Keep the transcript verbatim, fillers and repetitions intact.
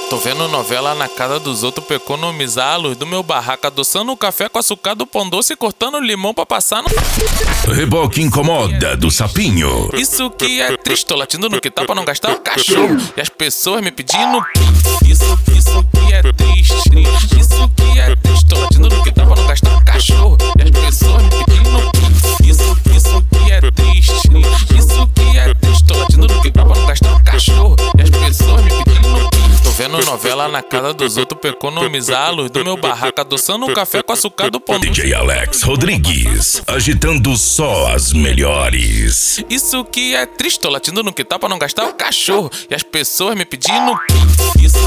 Tô vendo novela na casa dos outros pra economizar a luz do meu barraco, adoçando o café com açúcar do pão doce e cortando limão pra passar no... Reboque incomoda do sapinho. Isso que é triste, tô latindo no que tá pra não gastar o cachorro. E as pessoas me pedindo... Isso, isso que é triste. Isso que é triste, tô latindo no que tá pra não gastar o cachorro. E as pessoas me pedindo... Isso, isso que é triste. Isso que é triste, tô latindo no que tá pra não gastar o cachorro. E as pessoas me pedindo... Tô vendo novela na casa dos outros pra economizar a luz do meu barraco, adoçando o café com açúcar do pão doce. D J Alex Rodrigues, agitando só as melhores. Isso que é triste, tô latindo no que tá pra não gastar o cachorro. E as pessoas me pedindo... Isso